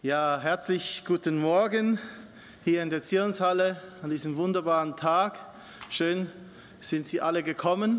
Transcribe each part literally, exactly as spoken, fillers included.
Ja, herzlich guten Morgen hier in der Zionshalle an diesem wunderbaren Tag. Schön sind Sie alle gekommen.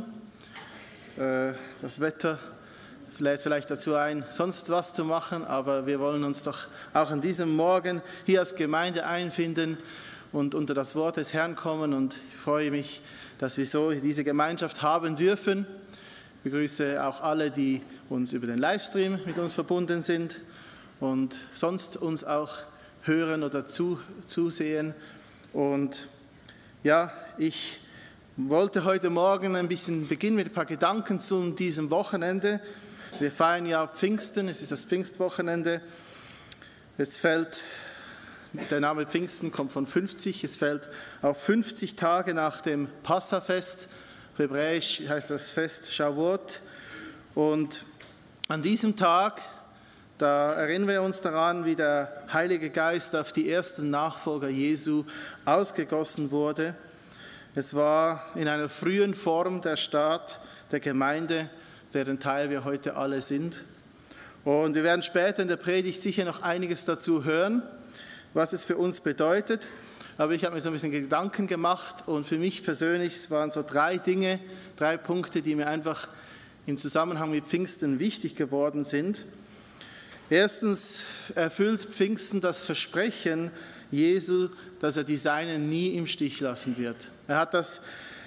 Das Wetter lädt vielleicht dazu ein, sonst was zu machen, aber wir wollen uns doch auch an diesem Morgen hier als Gemeinde einfinden und unter das Wort des Herrn kommen. Und ich freue mich, dass wir so diese Gemeinschaft haben dürfen. Ich begrüße auch alle, die uns über den Livestream mit uns verbunden sind und sonst uns auch hören oder zu, zusehen. Und ja, ich wollte heute Morgen ein bisschen beginnen mit ein paar Gedanken zu diesem Wochenende. Wir feiern ja Pfingsten, es ist das Pfingstwochenende. Es fällt, der Name Pfingsten kommt von fünfzig, es fällt auf fünfzig Tage nach dem Passafest. Auf Hebräisch heißt das Fest Shavuot. Und an diesem Tag, da erinnern wir uns daran, wie der Heilige Geist auf die ersten Nachfolger Jesu ausgegossen wurde. Es war in einer frühen Form der Start der Gemeinde, deren Teil wir heute alle sind. Und wir werden später in der Predigt sicher noch einiges dazu hören, was es für uns bedeutet. Aber ich habe mir so ein bisschen Gedanken gemacht und für mich persönlich waren so drei Dinge, drei Punkte, die mir einfach im Zusammenhang mit Pfingsten wichtig geworden sind. Erstens erfüllt Pfingsten das Versprechen Jesu, dass er die Seinen nie im Stich lassen wird. Er hat das,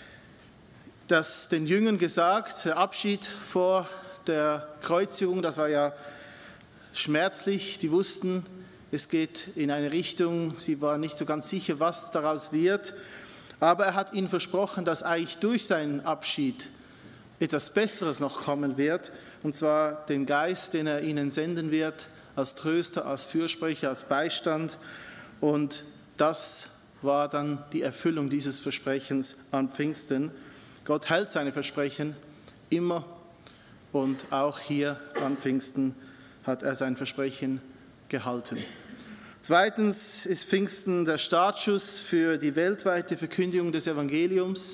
das den Jüngern gesagt, der Abschied vor der Kreuzigung, das war ja schmerzlich. Die wussten, es geht in eine Richtung, sie waren nicht so ganz sicher, was daraus wird. Aber er hat ihnen versprochen, dass eigentlich durch seinen Abschied etwas Besseres noch kommen wird, und zwar den Geist, den er ihnen senden wird, als Tröster, als Fürsprecher, als Beistand. Und das war dann die Erfüllung dieses Versprechens an Pfingsten. Gott hält seine Versprechen immer und auch hier an Pfingsten hat er sein Versprechen gehalten. Zweitens ist Pfingsten der Startschuss für die weltweite Verkündigung des Evangeliums.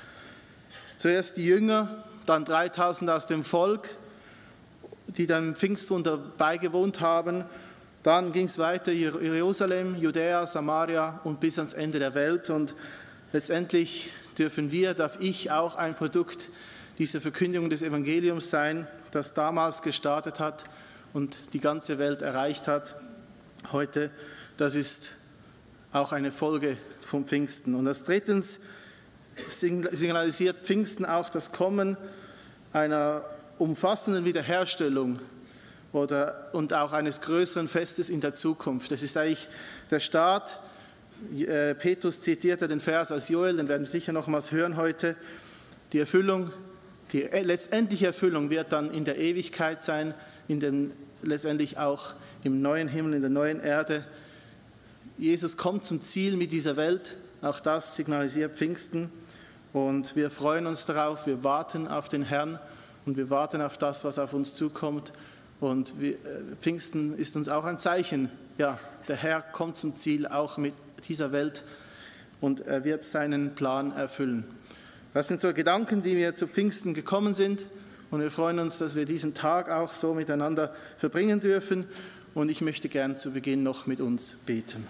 Zuerst die Jünger, dann dreitausend aus dem Volk, die dann Pfingstwunder beigewohnt haben. Dann ging es weiter, Jerusalem, Judäa, Samaria und bis ans Ende der Welt. Und letztendlich dürfen wir, darf ich auch ein Produkt dieser Verkündigung des Evangeliums sein, das damals gestartet hat und die ganze Welt erreicht hat. Heute, das ist auch eine Folge vom Pfingsten. Und als drittens signalisiert Pfingsten auch das Kommen einer umfassenden Wiederherstellung oder, und auch eines größeren Festes in der Zukunft. Das ist eigentlich der Start. Petrus zitierte den Vers aus Joel, den werden wir sicher nochmals hören heute. Die Erfüllung, die letztendliche Erfüllung wird dann in der Ewigkeit sein, in dem, letztendlich auch im neuen Himmel, in der neuen Erde. Jesus kommt zum Ziel mit dieser Welt, auch das signalisiert Pfingsten. Und wir freuen uns darauf, wir warten auf den Herrn und wir warten auf das, was auf uns zukommt. Und wir, Pfingsten ist uns auch ein Zeichen, ja, der Herr kommt zum Ziel auch mit dieser Welt und er wird seinen Plan erfüllen. Das sind so Gedanken, die mir zu Pfingsten gekommen sind und wir freuen uns, dass wir diesen Tag auch so miteinander verbringen dürfen. Und ich möchte gern zu Beginn noch mit uns beten.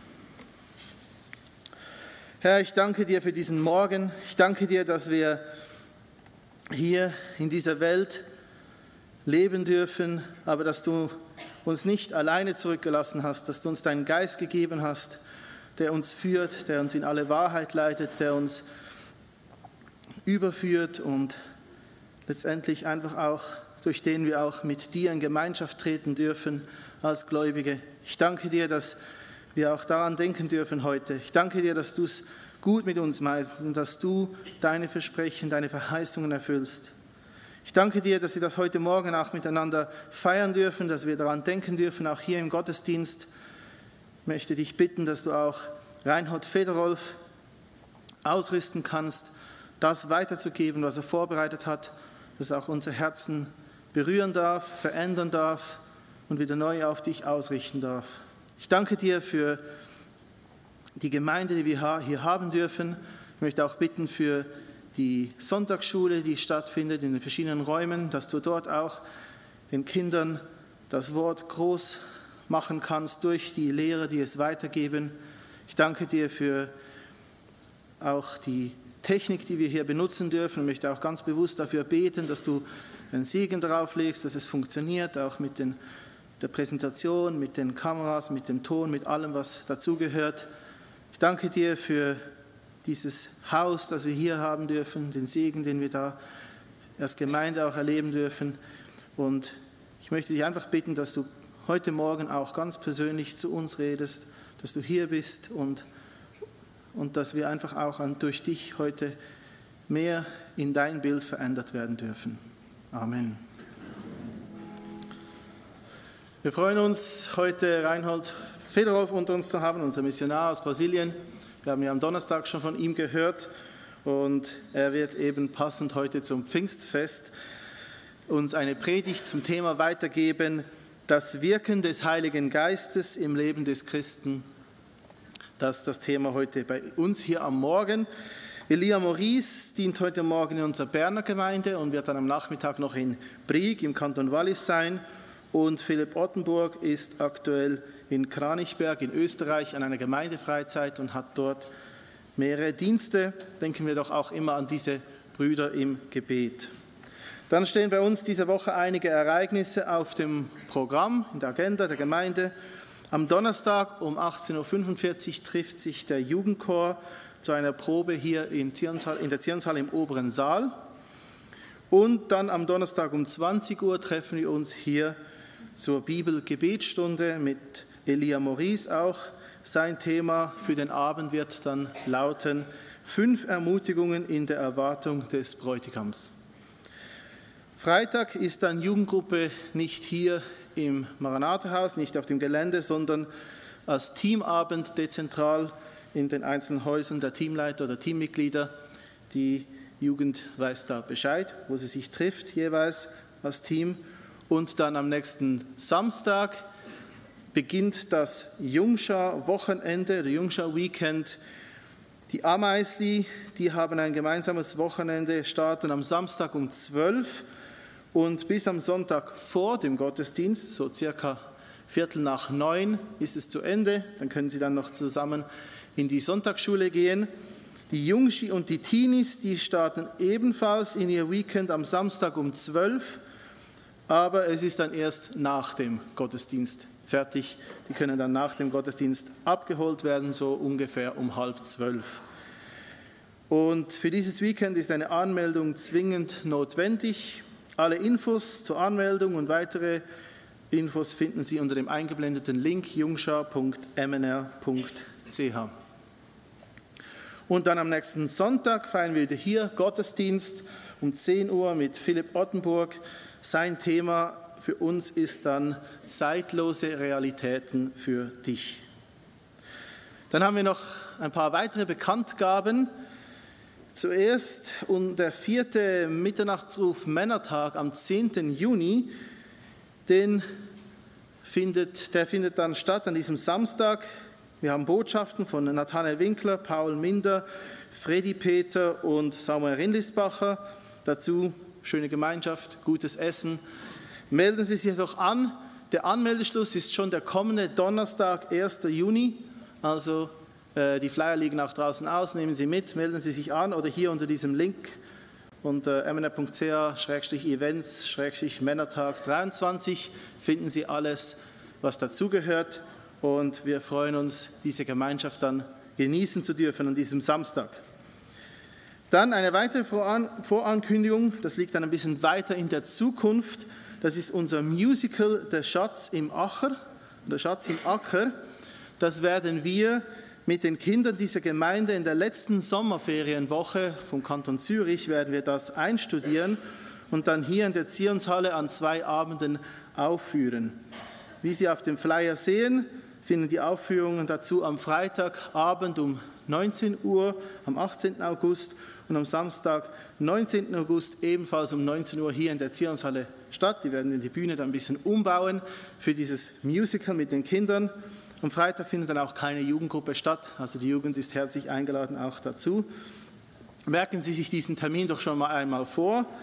Herr, ich danke dir für diesen Morgen. Ich danke dir, dass wir hier in dieser Welt leben dürfen, aber dass du uns nicht alleine zurückgelassen hast, dass du uns deinen Geist gegeben hast, der uns führt, der uns in alle Wahrheit leitet, der uns überführt und letztendlich einfach auch, durch den wir auch mit dir in Gemeinschaft treten dürfen als Gläubige. Ich danke dir, dass wir auch daran denken dürfen heute. Ich danke dir, dass du es gut mit uns meinst und dass du deine Versprechen, deine Verheißungen erfüllst. Ich danke dir, dass wir das heute Morgen auch miteinander feiern dürfen, dass wir daran denken dürfen, auch hier im Gottesdienst. Ich möchte dich bitten, dass du auch Reinhold Federolf ausrüsten kannst, das weiterzugeben, was er vorbereitet hat, dass auch unser Herzen berühren darf, verändern darf und wieder neu auf dich ausrichten darf. Ich danke dir für die Gemeinde, die wir hier haben dürfen. Ich möchte auch bitten für die Sonntagsschule, die stattfindet in den verschiedenen Räumen, dass du dort auch den Kindern das Wort groß machen kannst durch die Lehrer, die es weitergeben. Ich danke dir für auch die Technik, die wir hier benutzen dürfen. Ich möchte auch ganz bewusst dafür beten, dass du einen Segen darauf legst, dass es funktioniert, auch mit den, der Präsentation, mit den Kameras, mit dem Ton, mit allem, was dazugehört. Ich danke dir für dieses Haus, das wir hier haben dürfen, den Segen, den wir da als Gemeinde auch erleben dürfen. Und ich möchte dich einfach bitten, dass du heute Morgen auch ganz persönlich zu uns redest, dass du hier bist und, und dass wir einfach auch an, durch dich heute mehr in dein Bild verändert werden dürfen. Amen. Wir freuen uns, heute Reinhold Federhoff unter uns zu haben, unser Missionar aus Brasilien. Wir haben ja am Donnerstag schon von ihm gehört und er wird eben passend heute zum Pfingstfest uns eine Predigt zum Thema weitergeben, das Wirken des Heiligen Geistes im Leben des Christen. Das ist das Thema heute bei uns hier am Morgen. Elia Maurice dient heute Morgen in unserer Berner Gemeinde und wird dann am Nachmittag noch in Brieg im Kanton Wallis sein. Und Philipp Ottenburg ist aktuell in Kranichberg in Österreich an einer Gemeindefreizeit und hat dort mehrere Dienste. Denken wir doch auch immer an diese Brüder im Gebet. Dann stehen bei uns diese Woche einige Ereignisse auf dem Programm, in der Agenda der Gemeinde. Am Donnerstag um achtzehn Uhr fünfundvierzig trifft sich der Jugendchor zu einer Probe hier in der Zionshalle im oberen Saal. Und dann am Donnerstag um zwanzig Uhr treffen wir uns hier zur Bibelgebetsstunde mit Elia Maurice auch. Sein Thema für den Abend wird dann lauten: Fünf Ermutigungen in der Erwartung des Bräutigams. Freitag ist dann Jugendgruppe nicht hier im Maranatha-Haus, nicht auf dem Gelände, sondern als Teamabend dezentral in den einzelnen Häusern der Teamleiter oder Teammitglieder. Die Jugend weiß da Bescheid, wo sie sich trifft jeweils als Team. Und dann am nächsten Samstag beginnt das Jungschar-Wochenende, der Jungschar-Weekend. Die Ameisli, die haben ein gemeinsames Wochenende, starten am Samstag um zwölf und bis am Sonntag vor dem Gottesdienst, so circa Viertel nach neun, ist es zu Ende. Dann können sie dann noch zusammen in die Sonntagsschule gehen. Die Jungschi und die Teenies, die starten ebenfalls in ihr Weekend am Samstag um zwölf, aber es ist dann erst nach dem Gottesdienst fertig. Die können dann nach dem Gottesdienst abgeholt werden, so ungefähr um halb zwölf. Und für dieses Weekend ist eine Anmeldung zwingend notwendig. Alle Infos zur Anmeldung und weitere Infos finden Sie unter dem eingeblendeten Link jungschar punkt m n r punkt c h. Und dann am nächsten Sonntag feiern wir hier Gottesdienst um zehn Uhr mit Philipp Ottenburg. Sein Thema für uns ist dann zeitlose Realitäten für dich. Dann haben wir noch ein paar weitere Bekanntgaben. Zuerst der vierte Mitternachtsruf Männertag am zehnten Juni, den findet, der findet dann statt an diesem Samstag. Wir haben Botschaften von Nathanael Winkler, Paul Minder, Freddy Peter und Samuel Rindlisbacher. Dazu schöne Gemeinschaft, gutes Essen. Melden Sie sich doch an. Der Anmeldeschluss ist schon der kommende Donnerstag, ersten Juni. Also äh, die Flyer liegen auch draußen aus. Nehmen Sie mit, melden Sie sich an oder hier unter diesem Link unter m n r punkt c h slash events slash Männertag dreiundzwanzig finden Sie alles, was dazugehört. Und wir freuen uns, diese Gemeinschaft dann genießen zu dürfen an diesem Samstag. Dann eine weitere Vorankündigung, das liegt dann ein bisschen weiter in der Zukunft. Das ist unser Musical Der Schatz im Acher, der Schatz im Acker. Das werden wir mit den Kindern dieser Gemeinde in der letzten Sommerferienwoche vom Kanton Zürich werden wir das einstudieren und dann hier in der Zionshalle an zwei Abenden aufführen. Wie Sie auf dem Flyer sehen, finden die Aufführungen dazu am Freitagabend um neunzehn Uhr, am achtzehnten August und am Samstag, neunzehnten August, ebenfalls um neunzehn Uhr hier in der Zionshalle statt. Die werden wir die Bühne dann ein bisschen umbauen für dieses Musical mit den Kindern. Am Freitag findet dann auch keine Jugendgruppe statt, also die Jugend ist herzlich eingeladen auch dazu. Merken Sie sich diesen Termin doch schon mal einmal vor.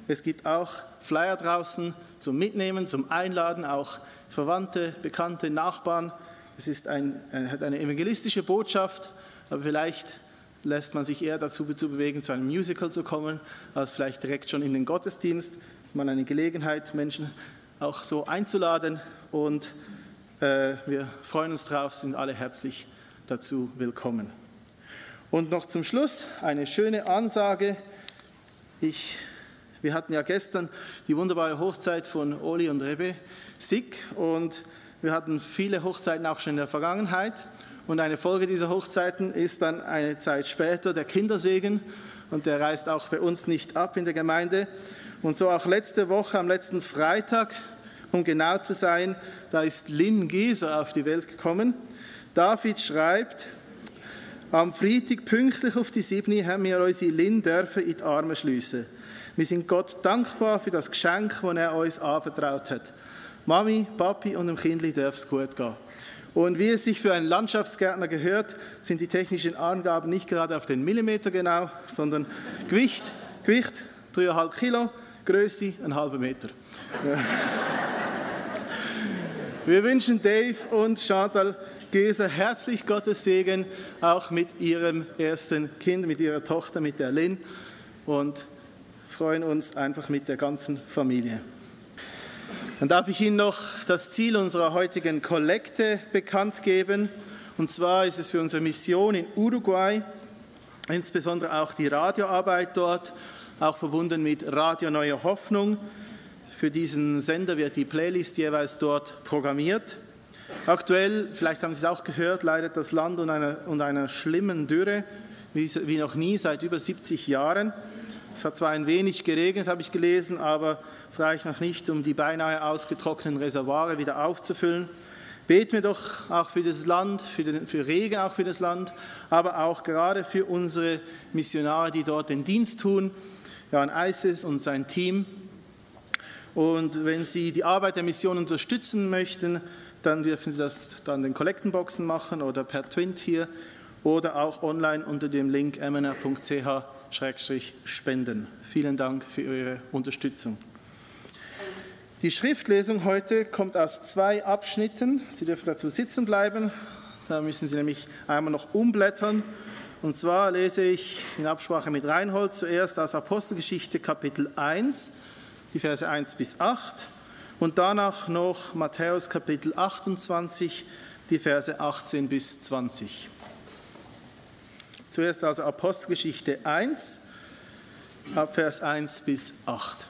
Es gibt auch Flyer draußen zum Mitnehmen, zum Einladen, auch Verwandte, Bekannte, Nachbarn. Es ist ein, hat eine evangelistische Botschaft, aber vielleicht lässt man sich eher dazu bewegen, zu einem Musical zu kommen, als vielleicht direkt schon in den Gottesdienst. Es ist mal eine Gelegenheit, Menschen auch so einzuladen, und äh, wir freuen uns drauf, sind alle herzlich dazu willkommen. Und noch zum Schluss eine schöne Ansage. Ich, wir hatten ja gestern die wunderbare Hochzeit von Oli und Rebe Sick, und wir hatten viele Hochzeiten auch schon in der Vergangenheit. Und eine Folge dieser Hochzeiten ist dann eine Zeit später der Kindersegen, und der reißt auch bei uns nicht ab in der Gemeinde. Und so auch letzte Woche, am letzten Freitag, um genau zu sein, da ist Lynn Geser auf die Welt gekommen. David schreibt: Am Freitag pünktlich auf die sieben haben wir unsere Lynn dürfen in die Arme schliessen. Wir sind Gott dankbar für das Geschenk, das er uns anvertraut hat. Mami, Papi und dem Kindli darf es gut gehen. Und wie es sich für einen Landschaftsgärtner gehört, sind die technischen Angaben nicht gerade auf den Millimeter genau, sondern Gewicht, Gewicht dreieinhalb Kilo, Größe einen halben Meter. Ja. Wir wünschen Dave und Chantal Geser herzlich Gottes Segen, auch mit ihrem ersten Kind, mit ihrer Tochter, mit der Lynn, und freuen uns einfach mit der ganzen Familie. Dann darf ich Ihnen noch das Ziel unserer heutigen Kollekte bekannt geben. Und zwar ist es für unsere Mission in Uruguay, insbesondere auch die Radioarbeit dort, auch verbunden mit Radio Neue Hoffnung. Für diesen Sender wird die Playlist jeweils dort programmiert. Aktuell, vielleicht haben Sie es auch gehört, leidet das Land unter einer, unter einer schlimmen Dürre, wie, wie noch nie, seit über siebzig Jahren. Es hat zwar ein wenig geregnet, habe ich gelesen, aber es reicht noch nicht, um die beinahe ausgetrockneten Reservoire wieder aufzufüllen. Beten wir doch auch für das Land, für, den, für Regen auch für das Land, aber auch gerade für unsere Missionare, die dort den Dienst tun, Jan Eises und sein Team. Und wenn Sie die Arbeit der Mission unterstützen möchten, dann dürfen Sie das dann in den Kollektenboxen machen oder per Twint hier oder auch online unter dem Link m n r punkt c h Schrägstrich spenden. Vielen Dank für Ihre Unterstützung. Die Schriftlesung heute kommt aus zwei Abschnitten. Sie dürfen dazu sitzen bleiben. Da müssen Sie nämlich einmal noch umblättern. Und zwar lese ich in Absprache mit Reinhold zuerst aus Apostelgeschichte Kapitel eins, die Verse eins bis acht, und danach noch Matthäus Kapitel achtundzwanzig, die Verse achtzehn bis zwanzig. Zuerst also Apostelgeschichte eins, ab Vers eins bis acht.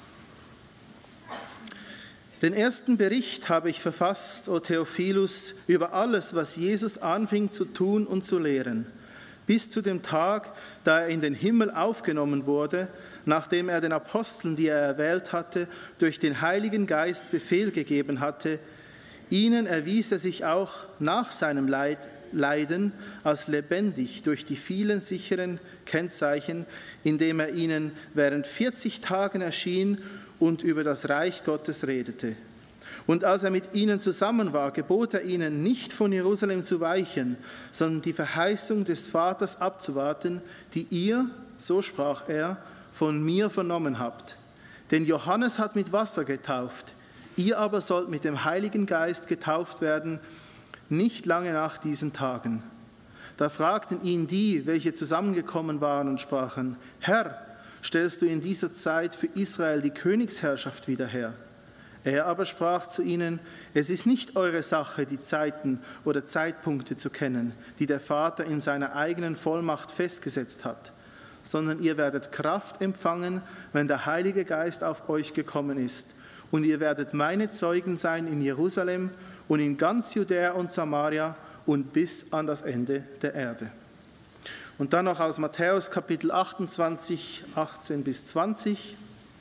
Den ersten Bericht habe ich verfasst, o Theophilus, über alles, was Jesus anfing zu tun und zu lehren, bis zu dem Tag, da er in den Himmel aufgenommen wurde, nachdem er den Aposteln, die er erwählt hatte, durch den Heiligen Geist Befehl gegeben hatte. Ihnen erwies er sich auch nach seinem Leid, Leiden als lebendig durch die vielen sicheren Kennzeichen, indem er ihnen während vierzig Tagen erschien und über das Reich Gottes redete. Und als er mit ihnen zusammen war, gebot er ihnen, nicht von Jerusalem zu weichen, sondern die Verheißung des Vaters abzuwarten, die ihr, so sprach er, von mir vernommen habt. Denn Johannes hat mit Wasser getauft, ihr aber sollt mit dem Heiligen Geist getauft werden, nicht lange nach diesen Tagen. Da fragten ihn die, welche zusammengekommen waren, und sprachen: Herr, stellst du in dieser Zeit für Israel die Königsherrschaft wieder her? Er aber sprach zu ihnen: Es ist nicht eure Sache, die Zeiten oder Zeitpunkte zu kennen, die der Vater in seiner eigenen Vollmacht festgesetzt hat, sondern ihr werdet Kraft empfangen, wenn der Heilige Geist auf euch gekommen ist. Und ihr werdet meine Zeugen sein in Jerusalem und in ganz Judäa und Samaria und bis an das Ende der Erde. Und dann noch aus Matthäus Kapitel achtundzwanzig, achtzehn bis zwanzig.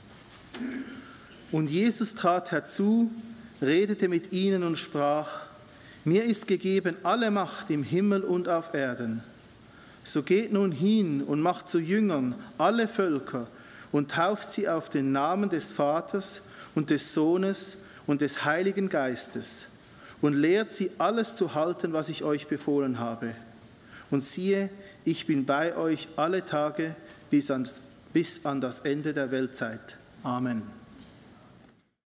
Und Jesus trat herzu, redete mit ihnen und sprach: Mir ist gegeben alle Macht im Himmel und auf Erden. So geht nun hin und macht zu Jüngern alle Völker und tauft sie auf den Namen des Vaters und des Sohnes und des Heiligen Geistes und lehrt sie, alles zu halten, was ich euch befohlen habe. Und siehe, ich bin bei euch alle Tage bis, ans, bis an das Ende der Weltzeit. Amen.